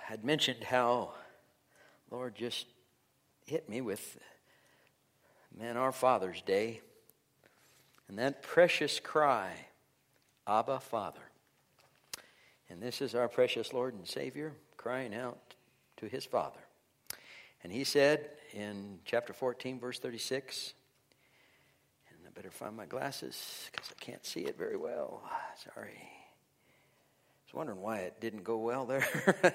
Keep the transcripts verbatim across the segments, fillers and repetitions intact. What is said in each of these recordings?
I'd mentioned how Lord just hit me with, man, our Father's Day. And that precious cry, Abba, Father. And this is our precious Lord and Savior crying out to his Father. And he said in chapter fourteen, verse thirty-six, and I better find my glasses because I can't see it very well. Sorry. I was wondering why it didn't go well there.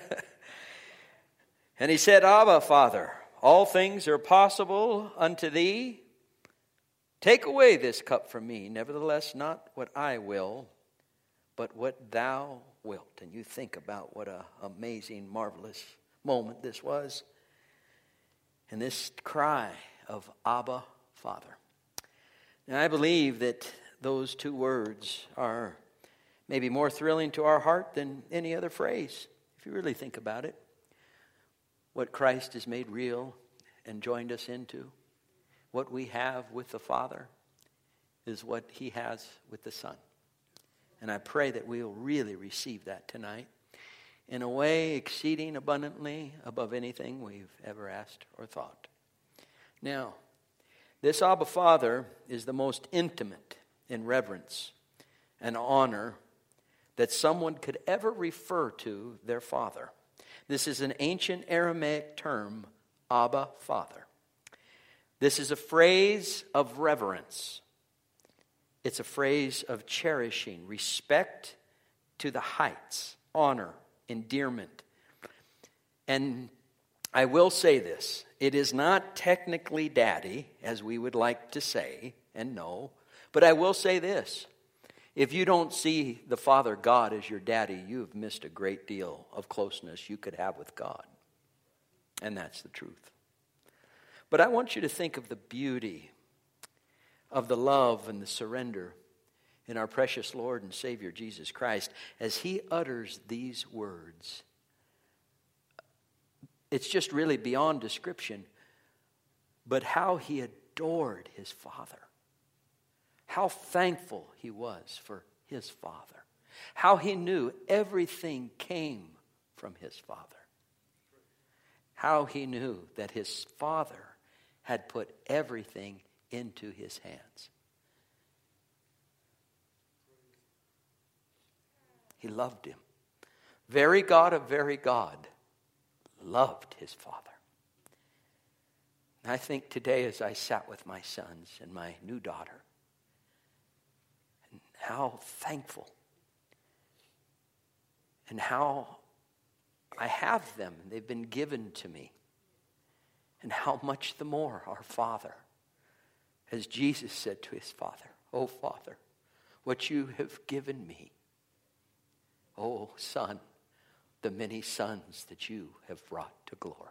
And he said, Abba, Father, all things are possible unto thee. Take away this cup from me. Nevertheless, not what I will, but what thou wilt. And you think about what an amazing, marvelous moment this was. And this cry of Abba, Father. Now, I believe that those two words are maybe more thrilling to our heart than any other phrase, if you really think about it. What Christ has made real and joined us into, what we have with the Father, is what he has with the Son. And I pray that we'll really receive that tonight in a way exceeding abundantly above anything we've ever asked or thought. Now, this Abba Father is the most intimate in reverence and honor that someone could ever refer to their father. This is an ancient Aramaic term, Abba, Father. This is a phrase of reverence. It's a phrase of cherishing, respect to the heights, honor, endearment. And I will say this, it is not technically daddy, as we would like to say and know, but I will say this. If you don't see the Father God as your daddy, you've missed a great deal of closeness you could have with God. And that's the truth. But I want you to think of the beauty of the love and the surrender in our precious Lord and Savior Jesus Christ as he utters these words. It's just really beyond description, but how he adored his Father. How thankful he was for his Father. How he knew everything came from his Father. How he knew that his Father had put everything into his hands. He loved him. Very God of very God loved his Father. And I think today as I sat with my sons and my new daughter, and how thankful and how I have them, they've been given to me, and how much the more our Father, as Jesus said to his Father, "Oh Father, what you have given me, oh Son, the many sons that you have brought to glory."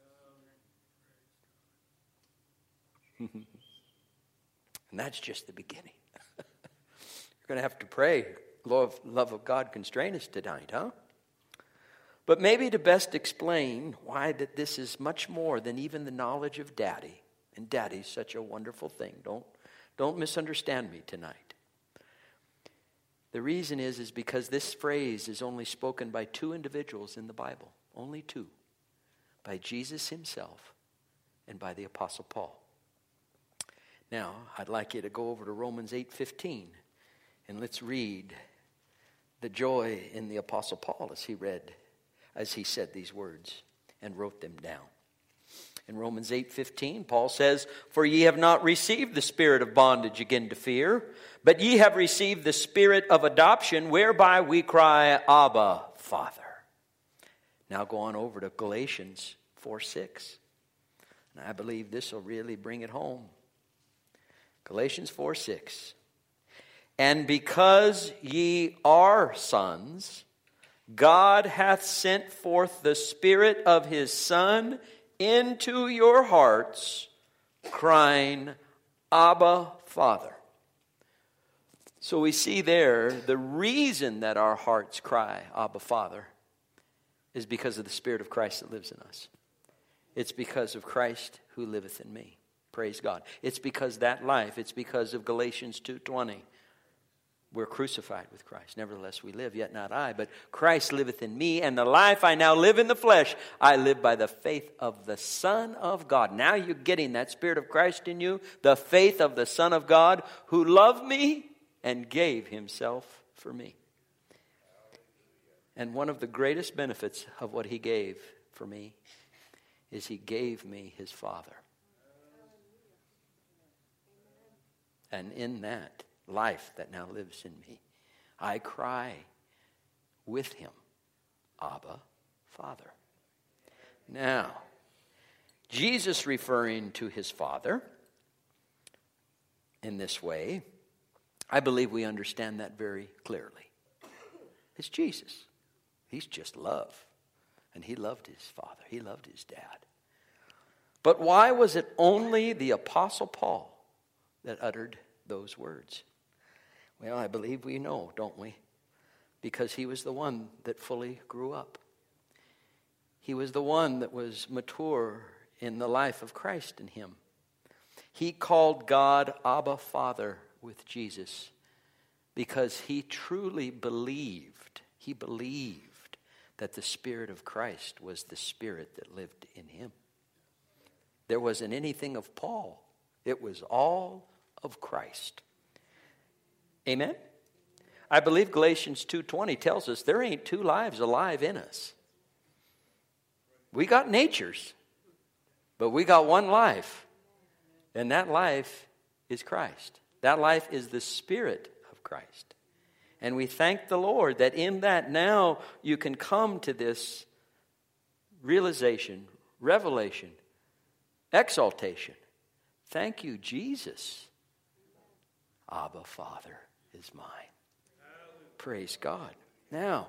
And that's just the beginning. You're going to have to pray, love, love of God constrain us tonight, huh? But maybe to best explain why that this is much more than even the knowledge of Daddy. And Daddy's such a wonderful thing. Don't, don't misunderstand me tonight. The reason is, is because this phrase is only spoken by two individuals in the Bible. Only two. By Jesus himself and by the Apostle Paul. Now, I'd like you to go over to Romans eight fifteen and let's read the joy in the Apostle Paul as he read, as he said these words and wrote them down. In Romans eight fifteen, Paul says, "For ye have not received the spirit of bondage again to fear, but ye have received the spirit of adoption, whereby we cry, Abba, Father." Now go on over to Galatians four six. And I believe this will really bring it home. Galatians four six. "And because ye are sons, God hath sent forth the Spirit of his Son into your hearts, crying, Abba, Father." So we see there the reason that our hearts cry, Abba, Father, is because of the Spirit of Christ that lives in us. It's because of Christ who liveth in me. Praise God. It's because that life, it's because of Galatians two twenty. We're crucified with Christ. Nevertheless we live, yet not I, but Christ liveth in me, and the life I now live in the flesh, I live by the faith of the Son of God. Now you're getting that Spirit of Christ in you, the faith of the Son of God, who loved me and gave himself for me. And one of the greatest benefits of what he gave for me is he gave me his Father. And in that life that now lives in me, I cry with him, Abba, Father. Now, Jesus referring to his Father in this way, I believe we understand that very clearly. It's Jesus. He's just love. And he loved his Father. He loved his dad. But why was it only the Apostle Paul that uttered those words? Well, I believe we know, don't we? Because he was the one that fully grew up. He was the one that was mature in the life of Christ in him. He called God Abba Father with Jesus because he truly believed, he believed that the Spirit of Christ was the Spirit that lived in him. There wasn't anything of Paul. It was all of Christ. Amen? I believe Galatians two twenty tells us there ain't two lives alive in us. We got natures, but we got one life. And that life is Christ. That life is the Spirit of Christ. And we thank the Lord that in that now you can come to this realization, revelation, exaltation. Thank you, Jesus. Abba, Father, is mine. Praise God. Now,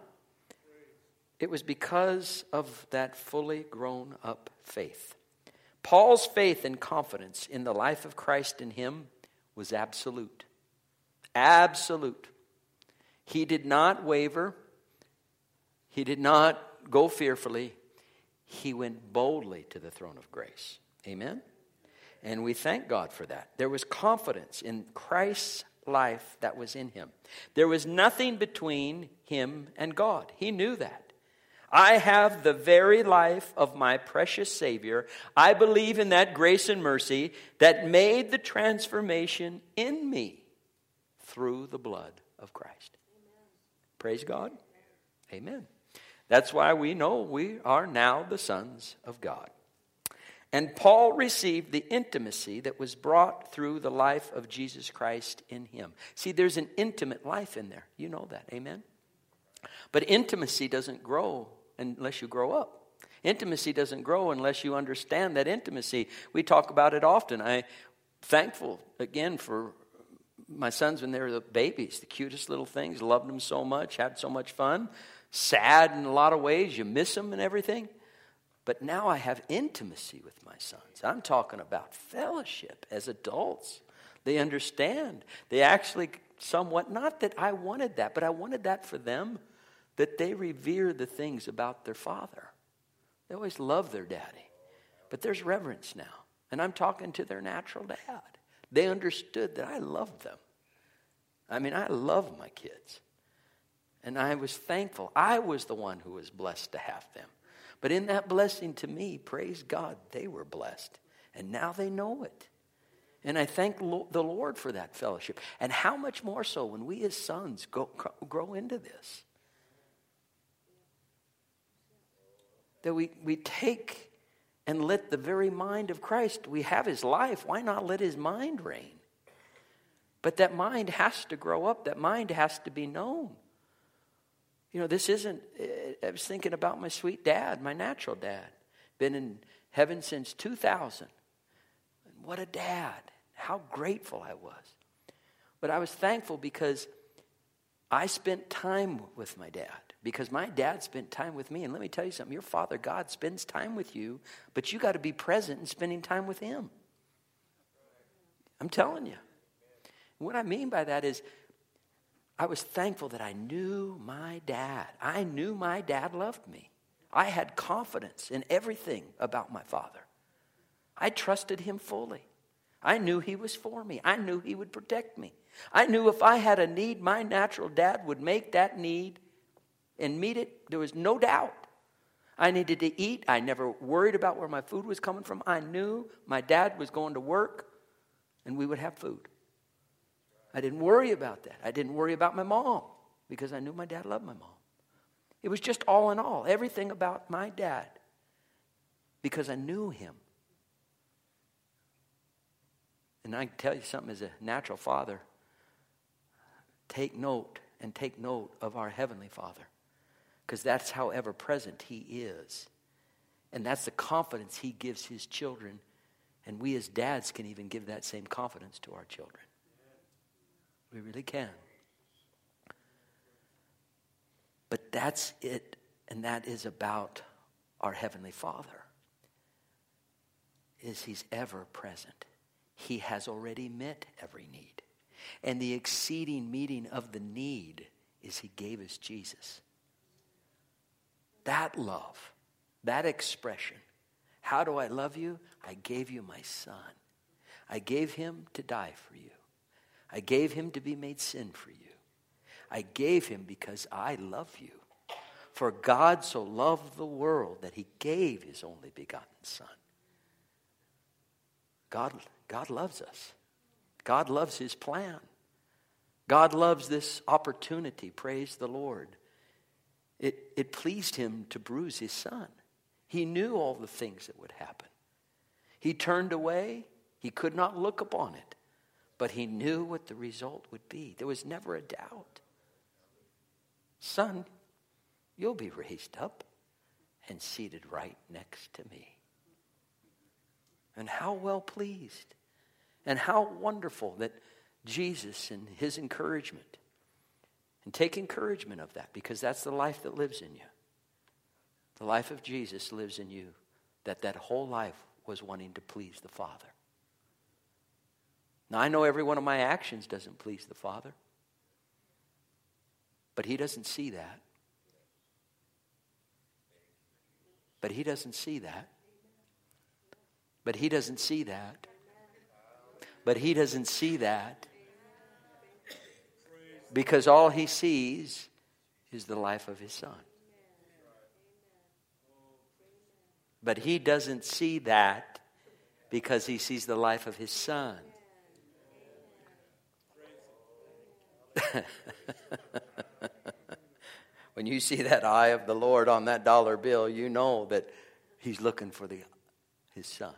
it was because of that fully grown up faith. Paul's faith and confidence in the life of Christ in him was absolute. Absolute. He did not waver. He did not go fearfully. He went boldly to the throne of grace. Amen? And we thank God for that. There was confidence in Christ's life that was in him. There was nothing between him and God. He knew that. I have the very life of my precious Savior. I believe in that grace and mercy that made the transformation in me through the blood of Christ. Amen. Praise God. Amen. That's why we know we are now the sons of God. And Paul received the intimacy that was brought through the life of Jesus Christ in him. See, there's an intimate life in there. You know that. Amen? But intimacy doesn't grow unless you grow up. Intimacy doesn't grow unless you understand that intimacy. We talk about it often. I'm thankful, again, for my sons when they were the babies. The cutest little things. Loved them so much. Had so much fun. Sad in a lot of ways. You miss them and everything. But now I have intimacy with my sons. I'm talking about fellowship as adults. They understand. They actually somewhat, not that I wanted that, but I wanted that for them, that they revere the things about their father. They always love their daddy. But there's reverence now. And I'm talking to their natural dad. They understood that I loved them. I mean, I love my kids. And I was thankful. I was the one who was blessed to have them. But in that blessing to me, praise God, they were blessed. And now they know it. And I thank the Lord for that fellowship. And how much more so when we as sons go, grow into this. That we, we take and let the very mind of Christ, we have his life. Why not let his mind reign? But that mind has to grow up. That mind has to be known. You know, this isn't, I was thinking about my sweet dad, my natural dad. Been in heaven since two thousand. What a dad. How grateful I was. But I was thankful because I spent time with my dad. Because my dad spent time with me. And let me tell you something. Your Father God spends time with you. But you got to be present in spending time with him. I'm telling you. What I mean by that is, I was thankful that I knew my dad. I knew my dad loved me. I had confidence in everything about my father. I trusted him fully. I knew he was for me. I knew he would protect me. I knew if I had a need, my natural dad would make that need and meet it. There was no doubt. I needed to eat. I never worried about where my food was coming from. I knew my dad was going to work and we would have food. I didn't worry about that. I didn't worry about my mom because I knew my dad loved my mom. It was just all in all, everything about my dad because I knew him. And I can tell you something as a natural father, take note and take note of our Heavenly Father. Because that's how ever present he is. And that's the confidence he gives his children. And we as dads can even give that same confidence to our children. We really can. But that's it. And that is about our Heavenly Father. Is he's ever present. He has already met every need. And the exceeding meeting of the need is he gave us Jesus. That love, that expression. How do I love you? I gave you my son. I gave him to die for you. I gave him to be made sin for you. I gave him because I love you. For God so loved the world that he gave his only begotten son. God, God loves us. God loves his plan. God loves this opportunity. Praise the Lord. It, it pleased him to bruise his son. He knew all the things that would happen. He turned away. He could not look upon it. But he knew what the result would be. There was never a doubt. Son, you'll be raised up and seated right next to me. And how well pleased. And how wonderful that Jesus and his encouragement. And take encouragement of that because that's the life that lives in you. The life of Jesus lives in you. That that whole life was wanting to please the Father. Now I know every one of my actions doesn't please the Father. But he doesn't see that. But he doesn't see that. But he doesn't see that. But he doesn't see that. Because all he sees is the life of his son. But he doesn't see that because he sees the life of his son. When you see that eye of the Lord on that dollar bill, you know that he's looking for the his son.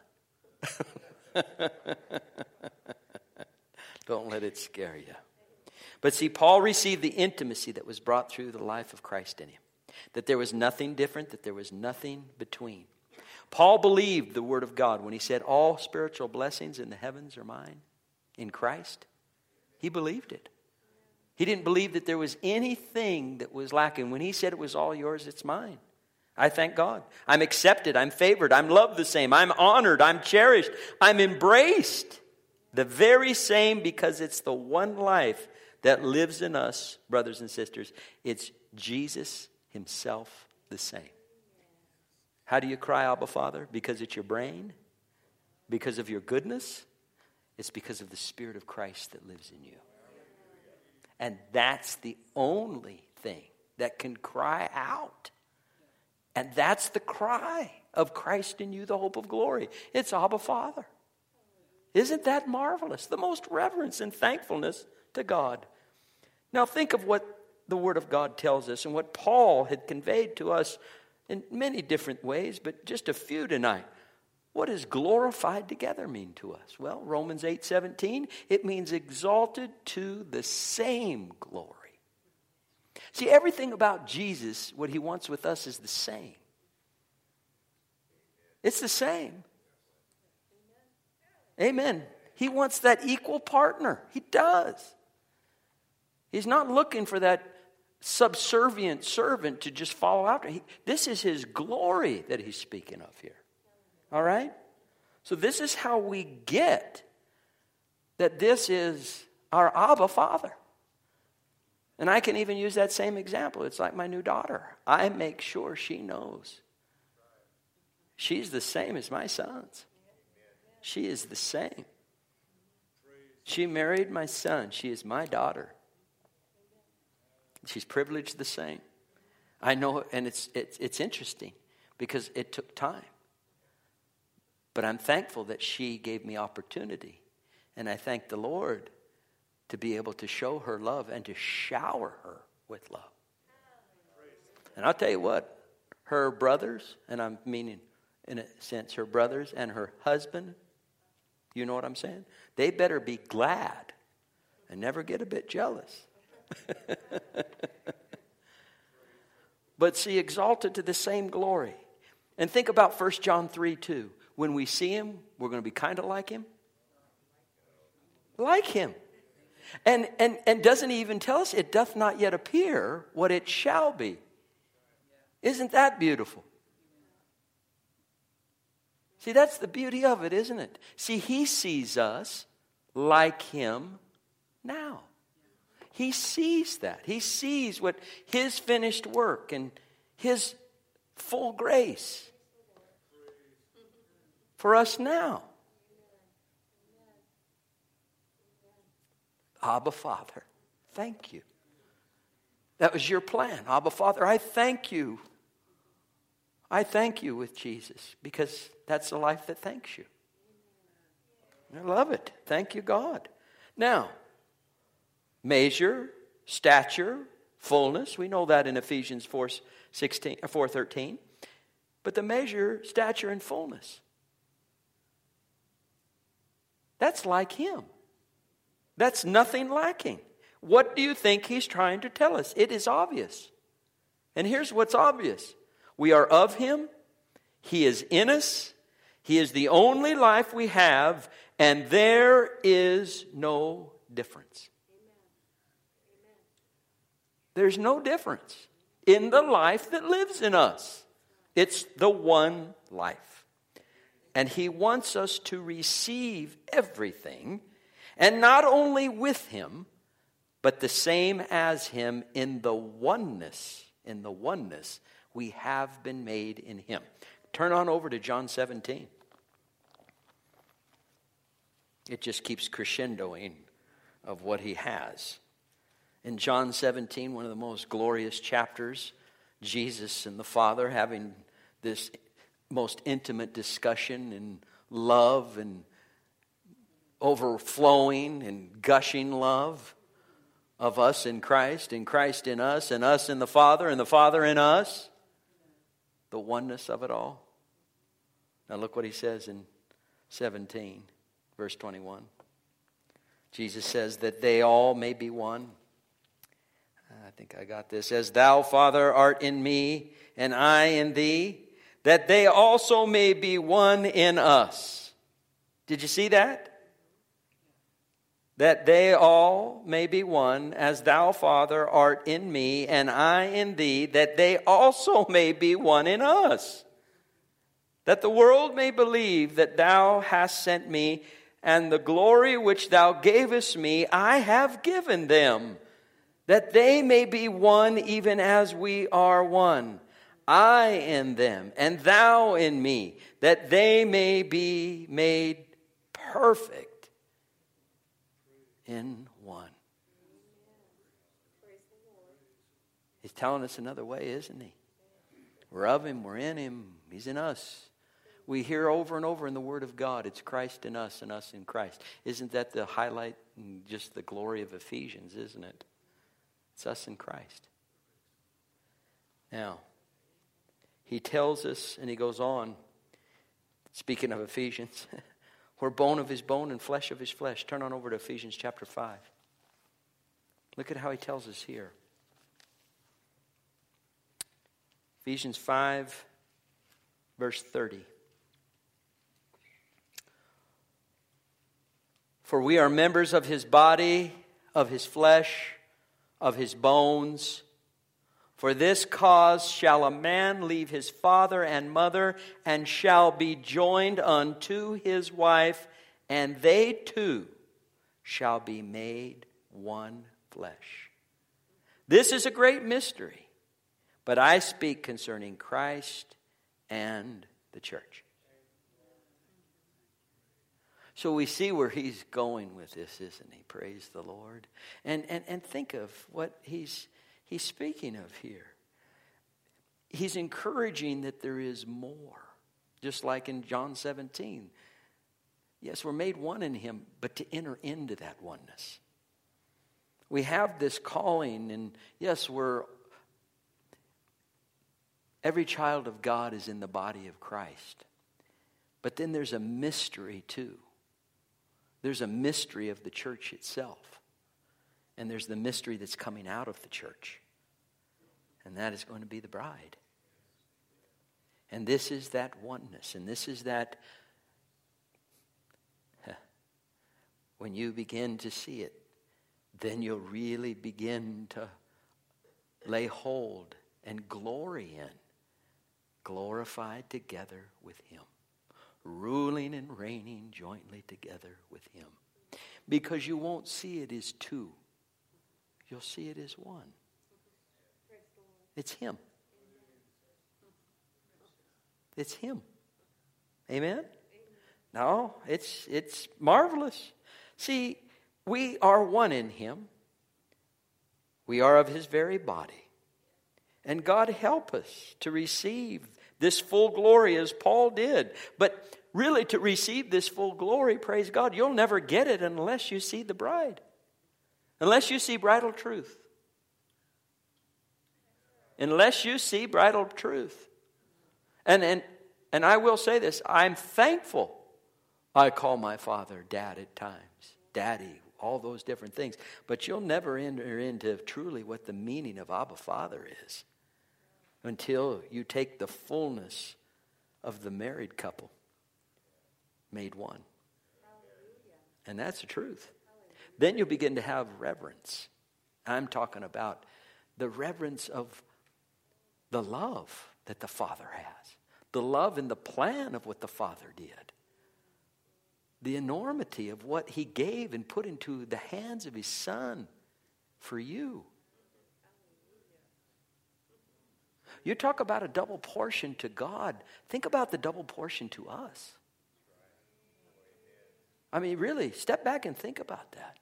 Don't let it scare you. But see, Paul received the intimacy that was brought through the life of Christ in him. That there was nothing different, that there was nothing between. Paul believed the word of God when he said, all spiritual blessings in the heavens are mine in Christ. He believed it. He didn't believe that there was anything that was lacking. When he said it was all yours, it's mine. I thank God. I'm accepted. I'm favored. I'm loved the same. I'm honored. I'm cherished. I'm embraced. The very same because it's the one life that lives in us, brothers and sisters. It's Jesus himself the same. How do you cry, Abba, Father? Because it's your brain? Because of your goodness? It's because of the Spirit of Christ that lives in you. And that's the only thing that can cry out. And that's the cry of Christ in you, the hope of glory. It's Abba, Father. Isn't that marvelous? The most reverence and thankfulness to God. Now think of what the Word of God tells us and what Paul had conveyed to us in many different ways, but just a few tonight. What does glorified together mean to us? Well, Romans eight seventeen, it means exalted to the same glory. See, everything about Jesus, what he wants with us is the same. It's the same. Amen. He wants that equal partner. He does. He's not looking for that subservient servant to just follow after. He, this is his glory that he's speaking of here. All right? So this is how we get that this is our Abba Father. And I can even use that same example. It's like my new daughter. I make sure she knows. She's the same as my sons. She is the same. She married my son. She is my daughter. She's privileged the same. I know, and it's it's it's interesting because it took time. But I'm thankful that she gave me opportunity. And I thank the Lord to be able to show her love and to shower her with love. And I'll tell you what, her brothers, and I'm meaning in a sense her brothers and her husband, you know what I'm saying? They better be glad and never get a bit jealous. But see, exalted to the same glory. And think about First John three two. When we see him, we're going to be kind of like him. Like him. And, and, and doesn't he even tell us, it doth not yet appear what it shall be. Isn't that beautiful? See, that's the beauty of it, isn't it? See, he sees us like him now. He sees that. He sees what his finished work and his full grace for us now. Abba, Father, thank you. That was your plan. Abba, Father, I thank you. I thank you with Jesus because that's the life that thanks you. I love it. Thank you, God. Now, measure, stature, fullness. We know that in Ephesians four thirteen. But the measure, stature, and fullness. That's like him. That's nothing lacking. What do you think he's trying to tell us? It is obvious. And here's what's obvious. We are of him. He is in us. He is the only life we have. And there is no difference. There's no difference in the life that lives in us. It's the one life. And he wants us to receive everything. And not only with him, but the same as him in the oneness. In the oneness we have been made in him. Turn on over to John seventeen. It just keeps crescendoing of what he has. In John seventeen, one of the most glorious chapters, Jesus and the Father having this most intimate discussion and love and overflowing and gushing love of us in Christ, and Christ in us, and us in the Father, and the Father in us. The oneness of it all. Now look what he says in seventeen, verse twenty-one. Jesus says that they all may be one. I think I got this. As thou, Father, art in me, and I in thee, that they also may be one in us. Did you see that? That they all may be one, as thou, Father, art in me, and I in thee, that they also may be one in us. That the world may believe that thou hast sent me, and the glory which thou gavest me, I have given them, that they may be one even as we are one. I in them, and thou in me, that they may be made perfect in one. He's telling us another way, isn't he? We're of him, we're in him, he's in us. We hear over and over in the Word of God, it's Christ in us and us in Christ. Isn't that the highlight and just the glory of Ephesians, isn't it? It's us in Christ. Now, he tells us, and he goes on, speaking of Ephesians, we're bone of his bone and flesh of his flesh. Turn on over to Ephesians chapter five. Look at how he tells us here. Ephesians five, verse thirty. For we are members of his body, of his flesh, of his bones. For this cause shall a man leave his father and mother, and shall be joined unto his wife, and they two shall be made one flesh. This is a great mystery, but I speak concerning Christ and the church. So we see where he's going with this, isn't he? Praise the Lord. And and, and think of what he's he's speaking of here. He's encouraging that there is more. Just like in John seventeen. Yes, we're made one in him, but to enter into that oneness. We have this calling, and yes, we're every child of God is in the body of Christ. But then there's a mystery too. There's a mystery of the church itself. And there's the mystery that's coming out of the church. And that is going to be the bride. And this is that oneness. And this is that, when you begin to see it, then you'll really begin to lay hold and glory in, glorified together with him, ruling and reigning jointly together with him. Because you won't see it as two. You'll see it as one. It's him. It's him. Amen? No, it's it's marvelous. See, we are one in him. We are of his very body. And God help us to receive this full glory as Paul did. But really to receive this full glory, praise God, you'll never get it unless you see the bride. Unless you see bridal truth. Unless you see bridal truth. And, and, and I will say this, I'm thankful I call my father Dad at times. Daddy, all those different things. But you'll never enter into truly what the meaning of Abba Father is until you take the fullness of the married couple made one. And that's the truth. Then you'll begin to have reverence. I'm talking about the reverence of the love that the Father has. The love and the plan of what the Father did. The enormity of what he gave and put into the hands of his Son for you. You talk about a double portion to God. Think about the double portion to us. I mean, really, step back and think about that.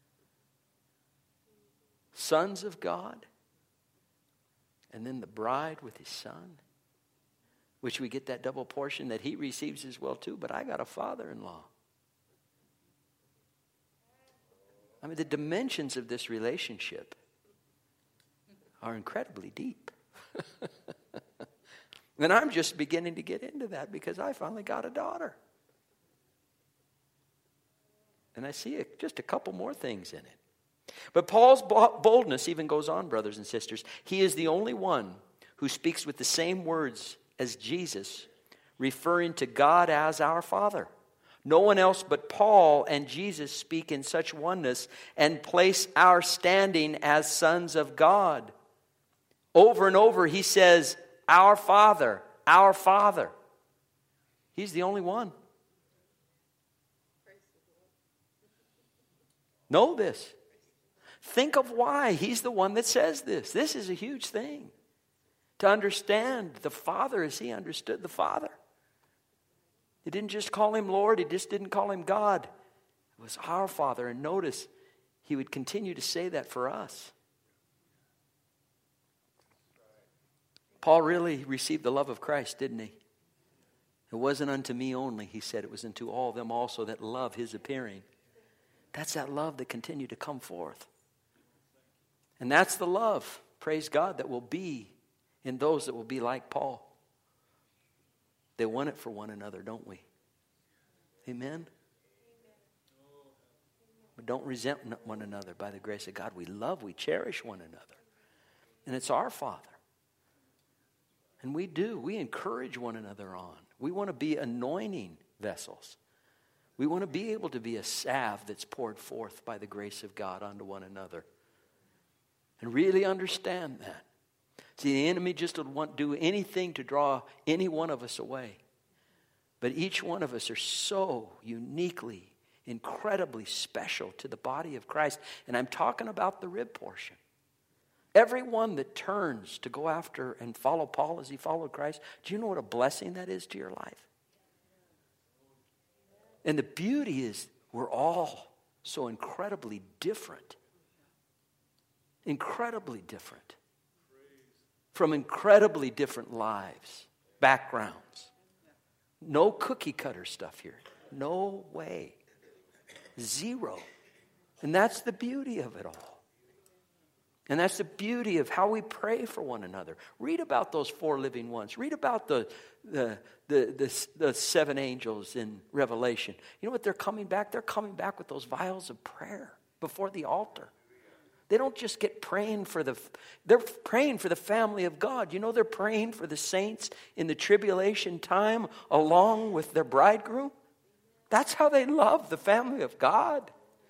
Sons of God, and then the bride with his Son, which we get that double portion that he receives as well too, but I got a father-in-law. I mean, the dimensions of this relationship are incredibly deep. And I'm just beginning to get into that because I finally got a daughter. And I see a, just a couple more things in it. But Paul's boldness even goes on, brothers and sisters. He is the only one who speaks with the same words as Jesus, referring to God as our Father. No one else but Paul and Jesus speak in such oneness and place our standing as sons of God. Over and over he says, our Father, our Father. He's the only one. Know this. Think of why he's the one that says this. This is a huge thing. To understand the Father as he understood the Father. He didn't just call him Lord. He just didn't call him God. It was our Father. And notice, he would continue to say that for us. Paul really received the love of Christ, didn't he? It wasn't unto me only, he said. It was unto all them also that love his appearing. That's that love that continued to come forth. And that's the love, praise God, that will be in those that will be like Paul. They want it for one another, don't we? Amen? But don't resent one another by the grace of God. We love, we cherish one another. And it's our Father. And we do. We encourage one another on. We want to be anointing vessels. We want to be able to be a salve that's poured forth by the grace of God onto one another. And really understand that. See, the enemy just would want to do anything to draw any one of us away. But each one of us are so uniquely, incredibly special to the body of Christ. And I'm talking about the rib portion. Everyone that turns to go after and follow Paul as he followed Christ, do you know what a blessing that is to your life? And the beauty is we're all so incredibly different. Incredibly different. From incredibly different lives, backgrounds. No cookie cutter stuff here. No way. Zero. And that's the beauty of it all. And that's the beauty of how we pray for one another. Read about those four living ones. Read about the, the, the, the, the seven angels in Revelation. You know what they're coming back? They're coming back with those vials of prayer before the altar. They don't just get praying for the, they're praying for the family of God. You know, they're praying for the saints in the tribulation time along with their bridegroom. That's how they love the family of God.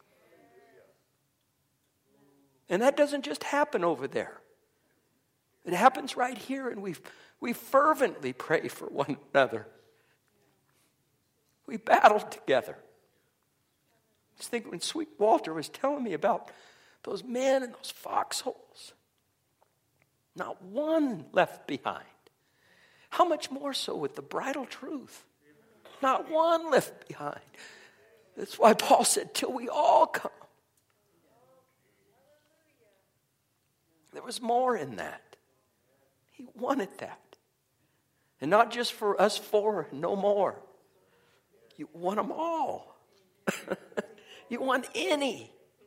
And that doesn't just happen over there. It happens right here, and we we fervently pray for one another. We battle together. I was thinking when Sweet Walter was telling me about those men in those foxholes. Not one left behind. How much more so with the bridal truth? Not one left behind. That's why Paul said, till we all come. There was more in that. He wanted that. And not just for us four, no more. You want them all. You want any.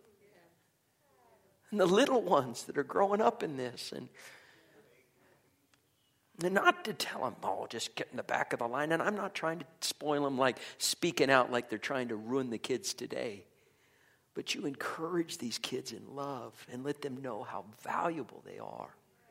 And the little ones that are growing up in this. And, and not to tell them, oh, just get in the back of the line. And I'm not trying to spoil them like speaking out like they're trying to ruin the kids today. But you encourage these kids in love and let them know how valuable they are.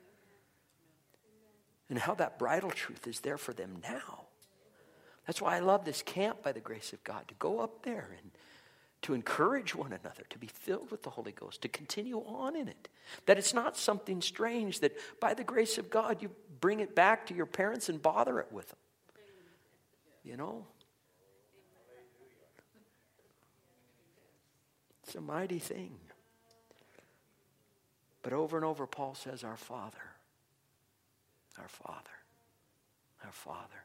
And how that bridal truth is there for them now. That's why I love this camp by the grace of God. To go up there and to encourage one another. To be filled with the Holy Ghost. To continue on in it. That it's not something strange. That by the grace of God you bring it back to your parents and bother it with them. You know. It's a mighty thing. But over and over Paul says, our Father, our Father, our Father.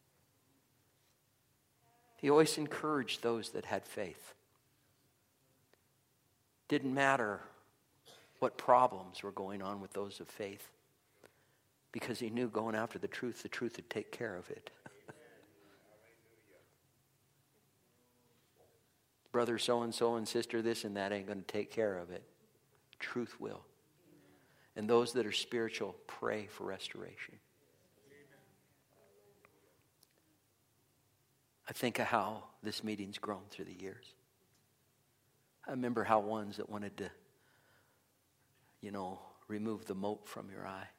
He always encouraged those that had faith. Didn't matter what problems were going on with those of faith. Because he knew going after the truth, the truth would take care of it. Brother so-and-so and sister this and that ain't going to take care of it. Truth will. And those that are spiritual, pray for restoration. I think of how this meeting's grown through the years. I remember how ones that wanted to, you know, remove the mote from your eye.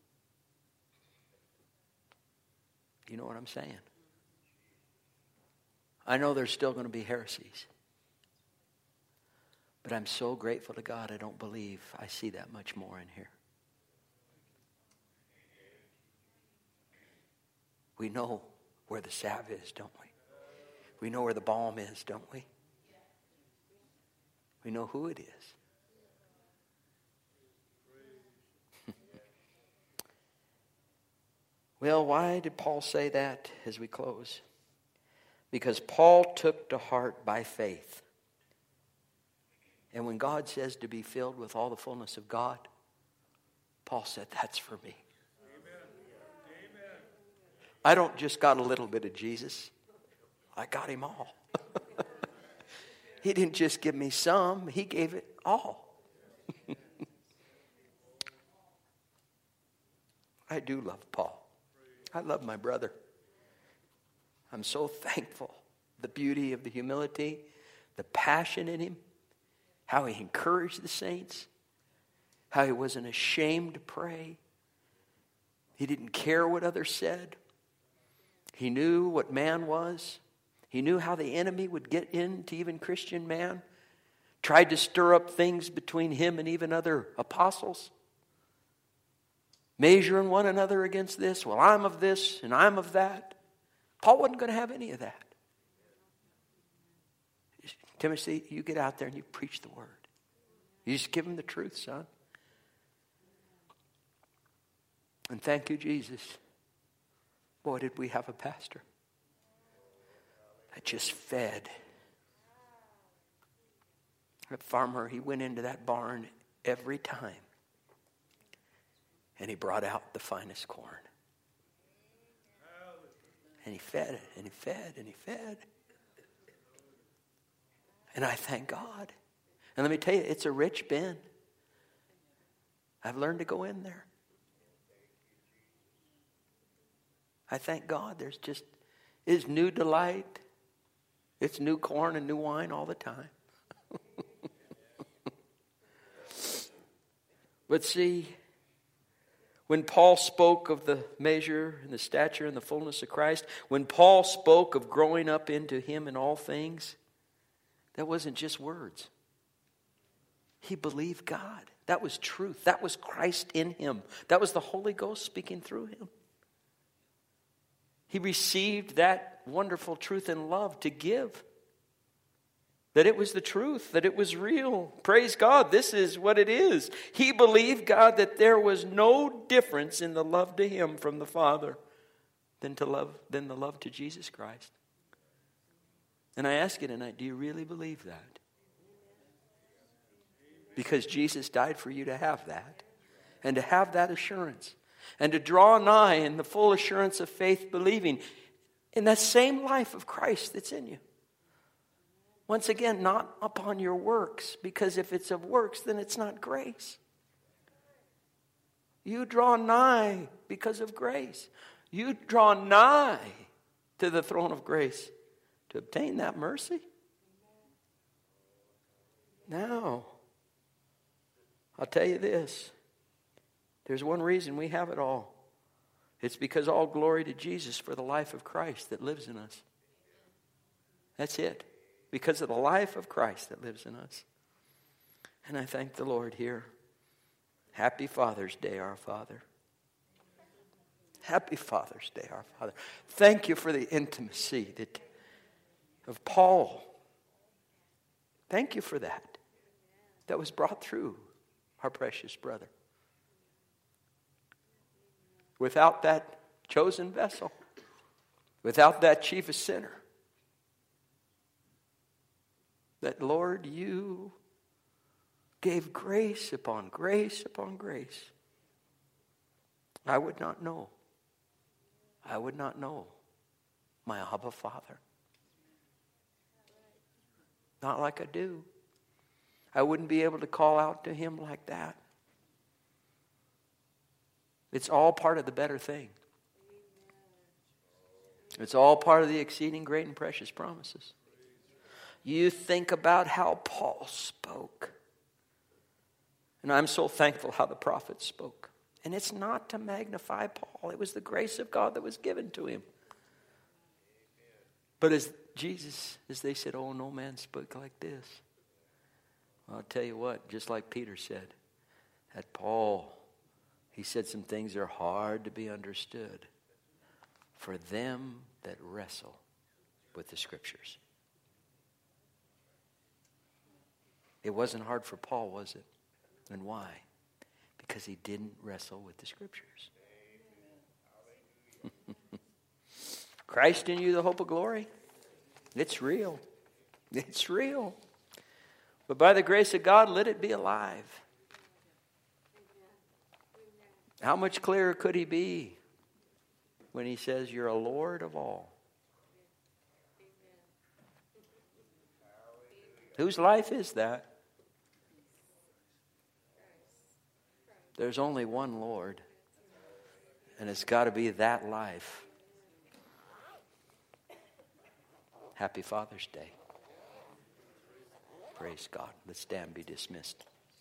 You know what I'm saying? I know there's still going to be heresies. But I'm so grateful to God I don't believe I see that much more in here. We know where the salve is, don't we? We know where the balm is, don't we? We know who it is. Well, why did Paul say that as we close? Because Paul took to heart by faith. And when God says to be filled with all the fullness of God, Paul said, that's for me. Amen. Amen. I don't just got a little bit of Jesus. I got him all. He didn't just give me some. He gave it all. I do love Paul. I love my brother. I'm so thankful. The beauty of the humility, the passion in him, how he encouraged the saints, how he wasn't ashamed to pray. He didn't care what others said. He knew what man was. He knew how the enemy would get into even Christian man. Tried to stir up things between him and even other apostles. Measuring one another against this. Well, I'm of this and I'm of that. Paul wasn't going to have any of that. Timothy, you get out there and you preach the word. You just give them the truth, son. And thank you, Jesus. Boy, did we have a pastor. that just fed. That farmer, he went into that barn every time. And he brought out the finest corn. And he fed it, and he fed, and he fed. And I thank God. And let me tell you, it's a rich bin. I've learned to go in there. I thank God there's just, it's new delight. It's new corn and new wine all the time. But see, when Paul spoke of the measure and the stature and the fullness of Christ, when Paul spoke of growing up into Him in all things, that wasn't just words. He believed God. That was truth. That was Christ in him. That was the Holy Ghost speaking through him. He received that wonderful truth and love to give. That it was the truth, that it was real. Praise God, this is what it is. He believed God that there was no difference in the love to him from the Father than to love than the love to Jesus Christ. And I ask you tonight, do you really believe that? Because Jesus died for you to have that. And to have that assurance. And to draw nigh in the full assurance of faith, believing in that same life of Christ that's in you. Once again, not upon your works, because if it's of works, then it's not grace. You draw nigh because of grace. You draw nigh to the throne of grace to obtain that mercy. Now, I'll tell you this. There's one reason we have it all. It's because all glory to Jesus for the life of Christ that lives in us. That's it. Because of the life of Christ that lives in us. And I thank the Lord here. Happy Father's Day, our Father. Happy Father's Day, our Father. Thank you for the intimacy that of Paul. Thank you for that. That was brought through our precious brother. Without that chosen vessel, without that chiefest sinner, that, Lord, you gave grace upon grace upon grace. I would not know. I would not know my Abba Father. Not like I do. I wouldn't be able to call out to him like that. It's all part of the better thing. It's all part of the exceeding great and precious promises. You think about how Paul spoke. And I'm so thankful how the prophets spoke. And it's not to magnify Paul. It was the grace of God that was given to him. But as Jesus, as they said, oh, no man spoke like this. Well, I'll tell you what, just like Peter said, that Paul, he said some things that are hard to be understood for them that wrestle with the Scriptures. It wasn't hard for Paul, was it? And why? Because he didn't wrestle with the Scriptures. Christ in you, the hope of glory. It's real. It's real. But by the grace of God, let it be alive. How much clearer could he be when he says, you're a Lord of all? Whose life is that? There's only one Lord. And it's got to be that life. Happy Father's Day. Praise God. Let's stand and be dismissed.